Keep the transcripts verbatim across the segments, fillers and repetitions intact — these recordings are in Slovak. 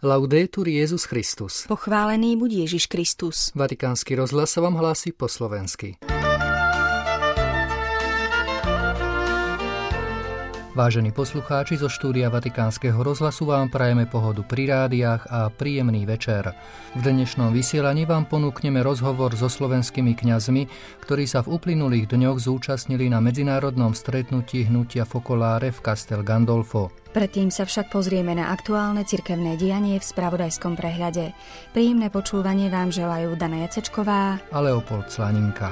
Laudetur Jesus Christus. Pochválený buď Ježiš Kristus. Vatikánsky rozhlas sa vám hlási po slovensky. Vážení poslucháči, zo štúdia Vatikánskeho rozhlasu vám prajeme pohodu pri rádiách a príjemný večer. V dnešnom vysielaní vám ponúkneme rozhovor so slovenskými kňazmi, ktorí sa v uplynulých dňoch zúčastnili na medzinárodnom stretnutí hnutia Focolare v Castel Gandolfo. Predtým sa však pozrieme na aktuálne cirkevné dianie v spravodajskom prehľade. Príjemné počúvanie vám želajú Dana Jacečková a Leopold Slaninka.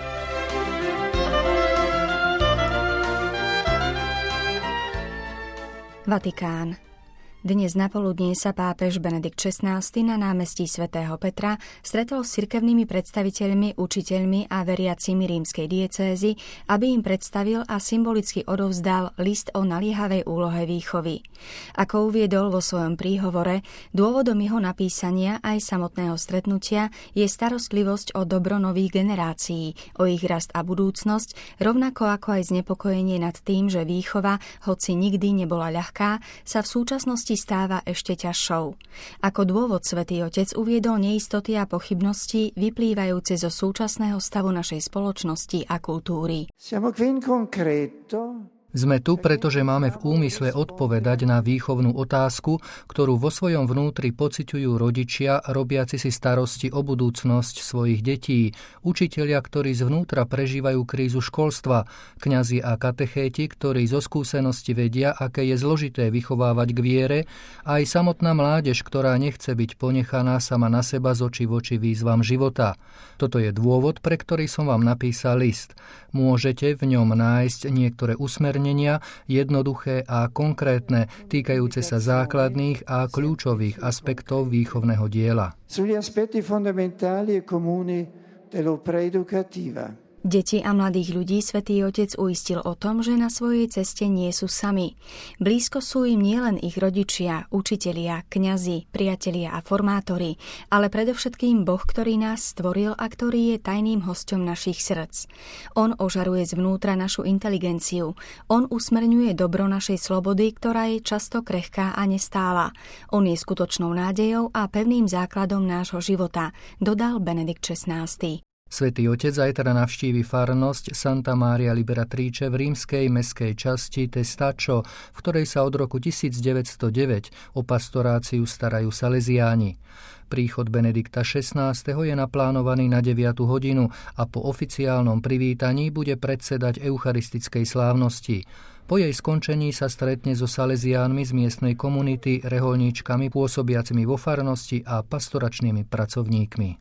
Vatikán. Dnes napoludnie sa pápež Benedikt šestnásty na námestí svätého Petra stretol s cirkevnými predstaviteľmi, učiteľmi a veriacimi rímskej diecézy, aby im predstavil a symbolicky odovzdal list o naliehavej úlohe výchovy. Ako uviedol vo svojom príhovore, dôvodom jeho napísania aj samotného stretnutia je starostlivosť o dobro nových generácií, o ich rast a budúcnosť, rovnako ako aj znepokojenie nad tým, že výchova, hoci nikdy nebola ľahká, sa v súčasnosti stáva ešte ťažšou. Ako dôvod Svätý Otec uviedol neistoty a pochybnosti vyplývajúce zo súčasného stavu našej spoločnosti a kultúry. Siamo qui in concreto. Sme tu, pretože máme v úmysle odpovedať na výchovnú otázku, ktorú vo svojom vnútri pociťujú rodičia, robiaci si starosti o budúcnosť svojich detí, učitelia, ktorí zvnútra prežívajú krízu školstva, kňazi a katechéti, ktorí zo skúsenosti vedia, aké je zložité vychovávať k viere, a aj samotná mládež, ktorá nechce byť ponechaná sama na seba z očí v oči výzvam života. Toto je dôvod, pre ktorý som vám napísal list. Môžete v ňom nájsť niektoré usmernenia, jednoduché a konkrétne, týkajúce sa základných a kľúčových aspektov výchovného diela. Sugli aspetti fondamentali e comuni dell'opera educativa. Deti a mladých ľudí Svätý Otec uistil o tom, že na svojej ceste nie sú sami. Blízko sú im nielen ich rodičia, učitelia, kňazi, priatelia a formátori, ale predovšetkým Boh, ktorý nás stvoril a ktorý je tajným hosťom našich srdc. On ožaruje zvnútra našu inteligenciu. On usmerňuje dobro našej slobody, ktorá je často krehká a nestála. On je skutočnou nádejou a pevným základom nášho života, dodal Benedikt šestnásty. Svätý Otec zajtra navštívi farnosť Santa Maria Liberatrice v rímskej mestskej časti Testaccio, v ktorej sa od roku devätnásťstodeväť o pastoráciu starajú Salesiáni. Príchod Benedikta šestnásteho je naplánovaný na deviatu hodinu a po oficiálnom privítaní bude predsedať eucharistickej slávnosti. Po jej skončení sa stretne so Salesiánmi z miestnej komunity, rehoľníčkami pôsobiacimi vo farnosti a pastoračnými pracovníkmi.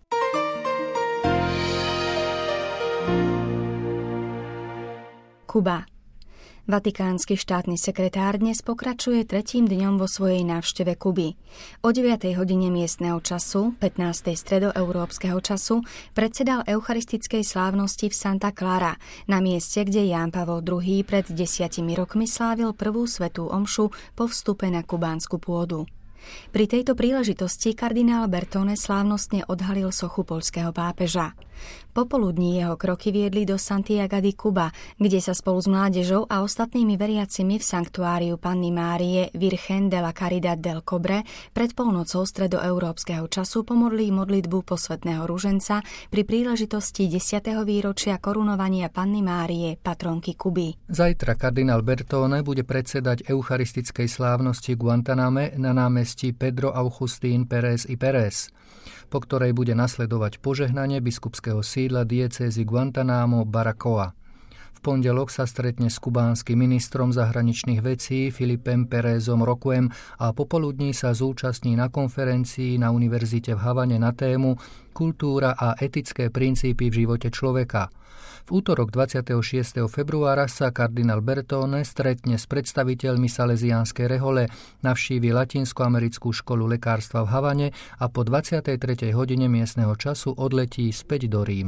Kuba. Vatikánsky štátny sekretár dnes pokračuje tretím dňom vo svojej návšteve Kuby. O deviatej hodine miestneho času, pätnástej stredoeurópskeho času, predsedal eucharistickej slávnosti v Santa Clara, na mieste, kde Ján Pavol druhý pred desiatimi rokmi slávil prvú svätú omšu po vstupe na kubánsku pôdu. Pri tejto príležitosti kardinál Bertone slávnostne odhalil sochu poľského pápeža. Popoludní jeho kroky viedli do Santiaga di Cuba, kde sa spolu s mládežou a ostatnými veriacimi v sanktuáriu Panny Márie Virgen de la Caridad del Cobre pred polnocou stredoeurópskeho času pomodlí modlitbu posvätného ruženca pri príležitosti desiateho výročia korunovania Panny Márie, patronky Kuby. Zajtra kardinál Bertone bude predsedať eucharistickej slávnosti Guantaname na námestí Pedro Agustín Pérez y Pérez, po ktorej bude nasledovať požehnanie biskupského sídla diecézy Guantánamo Baracoa. V pondelok sa stretne s kubánskym ministrom zahraničných vecí Filipem Pérezom Roquem a popoludní sa zúčastní na konferencii na univerzite v Havane na tému Kultúra a etické princípy v živote človeka. V útorok dvadsiateho šiesteho februára sa kardinál Bertone stretne s predstaviteľmi salesiánskej rehole, navštívi Latinskoamerickú školu lekárstva v Havane a po dvadsiatej tretej hodine miestneho času odletí späť do Ríma.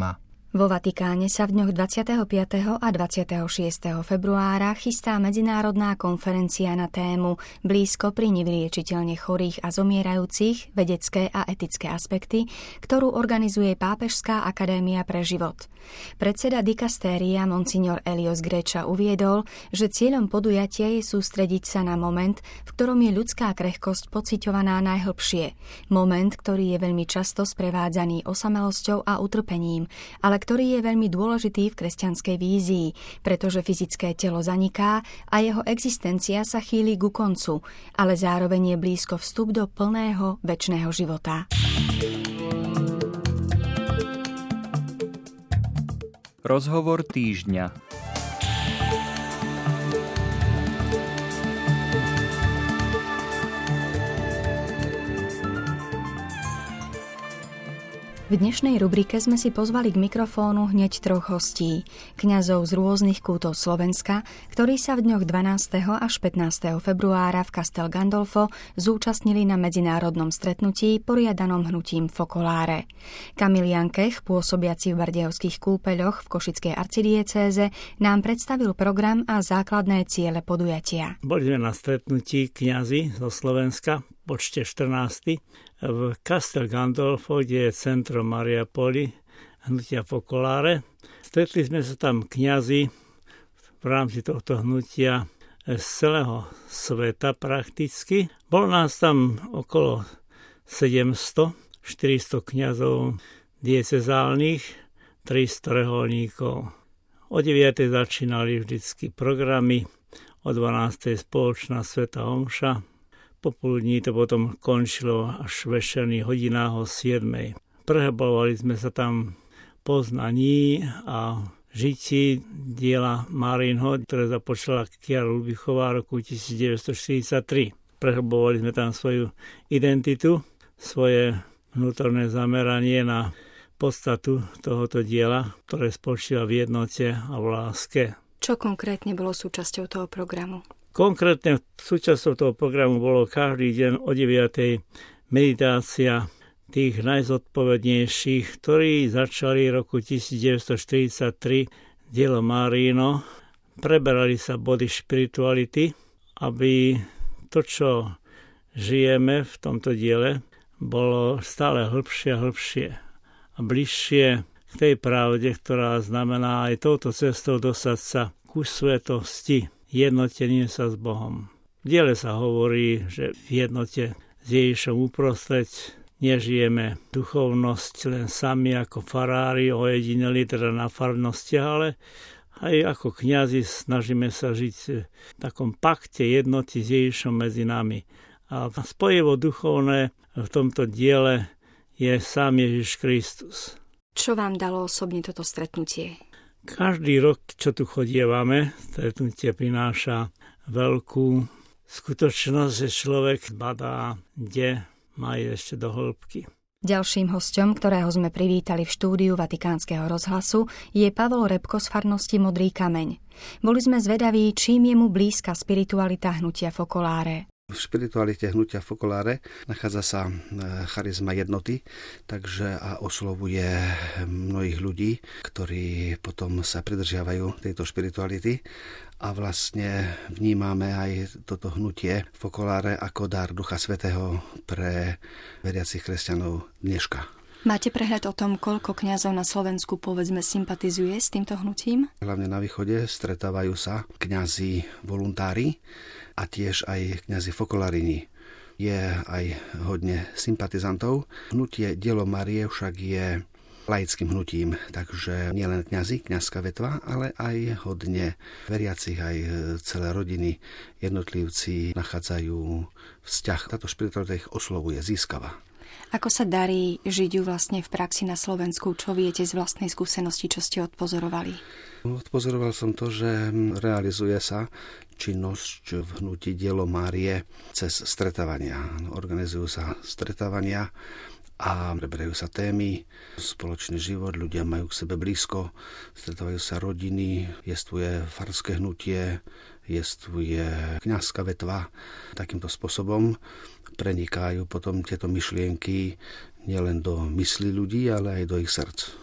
Vo Vatikáne sa v dňoch dvadsiateho piateho a dvadsiateho šiesteho februára chystá medzinárodná konferencia na tému Blízko pri nevyliečiteľne chorých a zomierajúcich, vedecké a etické aspekty, ktorú organizuje Pápežská akadémia pre život. Predseda dikastéria Monsignor Elios Greča uviedol, že cieľom podujatia je sústrediť sa na moment, v ktorom je ľudská krehkosť pociťovaná najhlbšie. Moment, ktorý je veľmi často sprevádzaný osamelosťou a utrpením, ale ktorý je veľmi dôležitý v kresťanskej vízii, pretože fyzické telo zaniká a jeho existencia sa chýli ku koncu, ale zároveň je blízko vstup do plného večného života. Rozhovor týždňa. V dnešnej rubrike sme si pozvali k mikrofónu hneď troch hostí. Kňazov z rôznych kútov Slovenska, ktorí sa v dňoch dvanásteho až pätnásteho februára v Castel Gandolfo zúčastnili na medzinárodnom stretnutí poriadanom hnutím Focolare. Kamil Jankech, pôsobiaci v Bardejovských kúpeľoch v Košickej arcidiecéze, nám predstavil program a základné ciele podujatia. Boli sme na stretnutí kňazi zo Slovenska, počte štrnásť v Castel Gandolfo, kde je centrum Mariapoli, hnutia Focolare. Stretli sme sa tam kňazi v rámci tohto hnutia z celého sveta prakticky. Bolo nás tam okolo sedemsto, štyristo kňazov diecezálnych, tristo reholníkov. O deviatej začínali vždycky programy, o dvanástej spoločná svätá omša. Popoludní to potom končilo až v večerných hodinách o siedmej. Prehebovali sme sa tam poznaní a žití diela Márinho, ktoré započala Kiara Lubichová v roku devätnásťstoštyridsaťtri. Prehebovali sme tam svoju identitu, svoje vnútorné zameranie na podstatu tohoto diela, ktoré spočíva v jednote a v láske. Čo konkrétne bolo súčasťou toho programu? Konkrétne súčasťou toho programu bolo každý deň o deviatej meditácia tých najzodpovednejších, ktorí začali v roku devätnásťstoštyridsaťtri dielo Márino. Preberali sa body špirituality, aby to, čo žijeme v tomto diele, bolo stále hlbšie a hlbšie a bližšie k tej pravde, ktorá znamená aj touto cestou dostať sa ku svetosti, jednotenie sa s Bohom. V diele sa hovorí, že v jednote s Ježišom uprostred nežijeme duchovnosť len sami ako farári, ojedineli teda na farnostiach, ale aj ako kňazi snažíme sa žiť v takom pakte jednoty s Ježišom medzi nami. A spojivo duchovné v tomto diele je sám Ježiš Kristus. Čo vám dalo osobne toto stretnutie? Každý rok, čo tu chodievame, stretnutie prináša veľkú skutočnosť, že človek badá, kde má ísť ešte do hĺbky. Ďalším hosťom, ktorého sme privítali v štúdiu Vatikánskeho rozhlasu, je Pavol Repko z farnosti Modrý kameň. Boli sme zvedaví, čím je mu blízka spiritualita hnutia Focolare. V spiritualite hnutia Focolare nachádza sa charizma jednoty, takže a oslovuje mnohých ľudí, ktorí potom sa pridržiavajú tejto spirituality a vlastne vnímame aj toto hnutie Focolare ako dar Ducha Svätého pre veriacich kresťanov dneška. Máte prehľad o tom, koľko kňazov na Slovensku povedzme sympatizuje s týmto hnutím? Hlavne na východe stretávajú sa kňazi voluntári a tiež aj kňazi Focolarini. Je aj hodne sympatizantov. Hnutie Dielo Márie však je laickým hnutím, takže nielen kňazi, kňazská vetva, ale aj hodne veriacich, aj celé rodiny, jednotlivci nachádzajú vzťah. Táto spiritualita ich oslovuje, získava. Ako sa darí žiť ju vlastne v praxi na Slovensku? Čo viete z vlastnej skúsenosti, čo ste odpozorovali? Odpozoroval som to, že realizuje sa činnosť v hnutí Dielo Márie cez stretávania. Organizujú sa stretávania a preberajú sa témy, spoločný život, ľudia majú k sebe blízko, stretávajú sa rodiny, jestvuje farské hnutie, jestvuje kňazská vetva. Takýmto spôsobom prenikajú potom tieto myšlienky nielen do mysli ľudí, ale aj do ich srdc.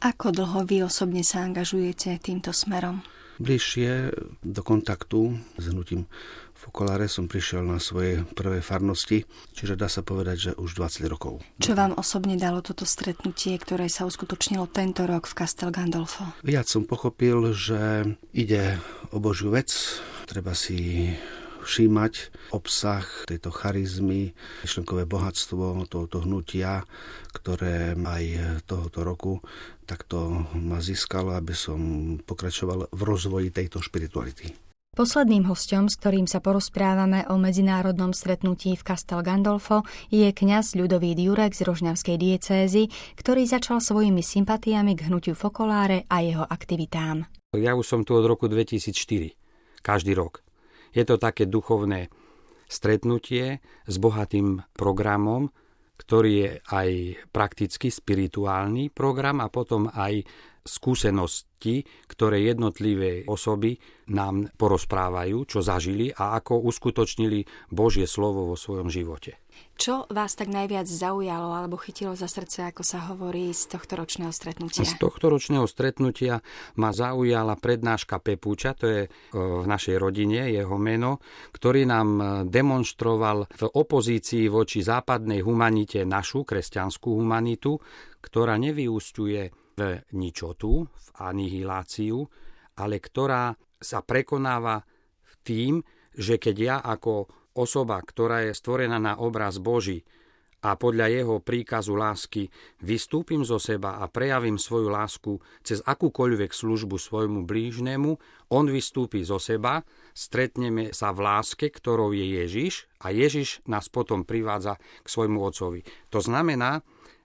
Ako dlho vy osobne sa angažujete týmto smerom? Bližšie do kontaktu s hnutím Focolare som prišiel na svoje prvé farnosti, čiže dá sa povedať, že už dvadsať rokov. Čo vám osobne dalo toto stretnutie, ktoré sa uskutočnilo tento rok v Castel Gandolfo? Viac som pochopil, že ide o Božiu vec, treba si všímať obsah tejto charizmy, myšlenkové bohatstvo tohoto hnutia, ktoré aj tohoto roku takto ma získalo, aby som pokračoval v rozvoji tejto špirituality. Posledným hosťom, s ktorým sa porozprávame o medzinárodnom stretnutí v Castel Gandolfo, je kňaz Ľudovít Jurek z Rožňavskej diecézy, ktorý začal svojimi sympatiami k hnutiu Focolare a jeho aktivitám. Ja už som tu od roku dvetisícštyri, každý rok. Je to také duchovné stretnutie s bohatým programom, ktorý je aj prakticky spirituálny program a potom aj skúsenosti, ktoré jednotlivé osoby nám porozprávajú, čo zažili a ako uskutočnili Božie slovo vo svojom živote. Čo vás tak najviac zaujalo alebo chytilo za srdce, ako sa hovorí, z tohto ročného stretnutia? Z tohto ročného stretnutia ma zaujala prednáška Pepúča, to je v našej rodine jeho meno, ktorý nám demonstroval v opozícii voči západnej humanite našu kresťanskú humanitu, ktorá nevyúsťuje v ničotu, v anihiláciu, ale ktorá sa prekonáva v tým, že keď ja ako osoba, ktorá je stvorená na obraz Boží a podľa jeho príkazu lásky vystúpim zo seba a prejavím svoju lásku cez akúkoľvek službu svojmu blížnemu, on vystúpi zo seba, stretneme sa v láske, ktorou je Ježiš a Ježiš nás potom privádza k svojmu Otcovi. To znamená,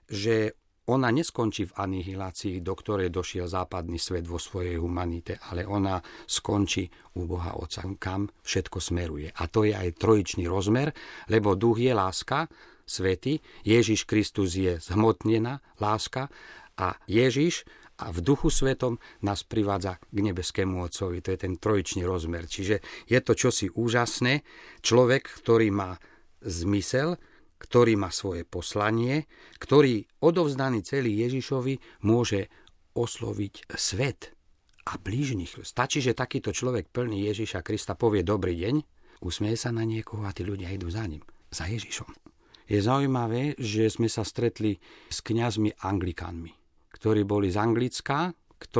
že ona neskončí v anihilácii, do ktorej došiel západný svet vo svojej humanite, ale ona skončí u Boha Otca, kam všetko smeruje. A to je aj trojičný rozmer, lebo duch je láska, svätý, Ježiš Kristus je zhmotnená láska a Ježiš a v duchu svetom nás privádza k nebeskému Otcovi. To je ten trojičný rozmer. Čiže je to čosi úžasné. Človek, ktorý má zmysel, ktorý má svoje poslanie, ktorý odovzdaný celý Ježišovi môže osloviť svet a blížnych. Stačí, že takýto človek plný Ježiša Krista povie dobrý deň, usmeje sa na niekoho a tí ľudia idú za ním, za Ježišom. Je zaujímavé, že sme sa stretli s kňazmi anglikánmi, ktorí boli z Anglicka,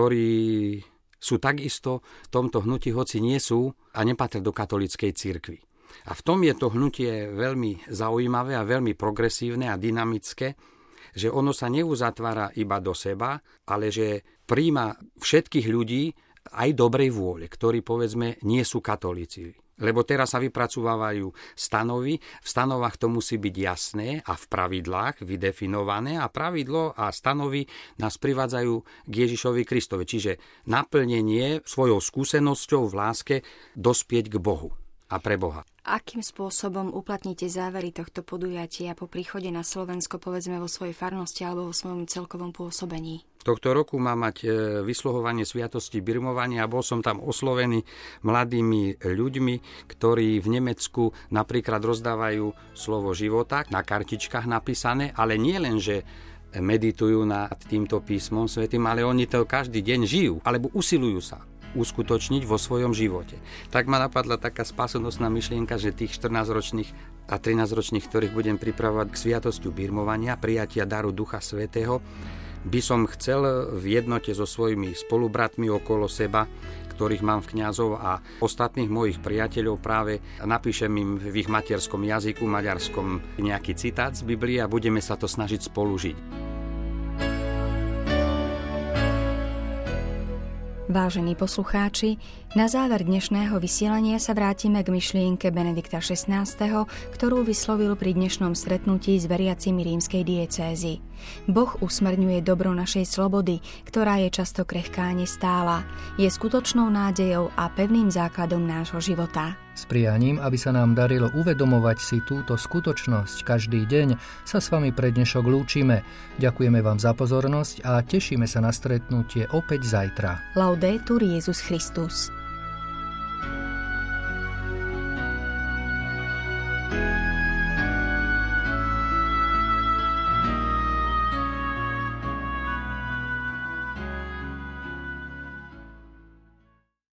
ktorí sú takisto v tomto hnutí, hoci nie sú a nepatria do katolíckej cirkvi. A v tom je to hnutie veľmi zaujímavé a veľmi progresívne a dynamické, že ono sa neuzatvára iba do seba, ale že prijíma všetkých ľudí aj dobrej vôle, ktorí povedzme nie sú katolíci. Lebo teraz sa vypracovávajú stanovy, v stanovách to musí byť jasné a v pravidlách vydefinované a pravidlo a stanovy nás privádzajú k Ježišovi Kristovi. Čiže naplnenie svojou skúsenosťou v láske dospieť k Bohu a pre Boha. Akým spôsobom uplatníte závery tohto podujatia po príchode na Slovensko, povedzme vo svojej farnosti alebo vo svojom celkovom pôsobení? Tohto roku má mať vysluhovanie sviatosti birmovania a bol som tam oslovený mladými ľuďmi, ktorí v Nemecku napríklad rozdávajú slovo života na kartičkách napísané, ale nie len, že meditujú nad týmto písmom svätým, ale oni to každý deň žijú alebo usilujú sa uskutočniť vo svojom živote. Tak ma napadla taká spásonosná myšlienka, že tých štrnásťročných a trinásťročných, ktorých budem pripravovať k sviatosťu birmovania, prijatia daru Ducha Svätého, by som chcel v jednote so svojimi spolubratmi okolo seba, ktorých mám v kňazov a ostatných mojich priateľov, práve napíšem im v ich materskom jazyku, maďarskom, nejaký citát z Biblie a budeme sa to snažiť spolu žiť. Vážení poslucháči, na záver dnešného vysielania sa vrátime k myšlienke Benedikta šestnásteho, ktorú vyslovil pri dnešnom stretnutí s veriacimi rímskej diecézy. Boh usmerňuje dobro našej slobody, ktorá je často krehká a nestála. Je skutočnou nádejou a pevným základom nášho života. S prianím, aby sa nám darilo uvedomovať si túto skutočnosť každý deň, sa s vami pre dnešok lúčime. Ďakujeme vám za pozornosť a tešíme sa na stretnutie opäť zajtra. Laudetur Jesus Christus.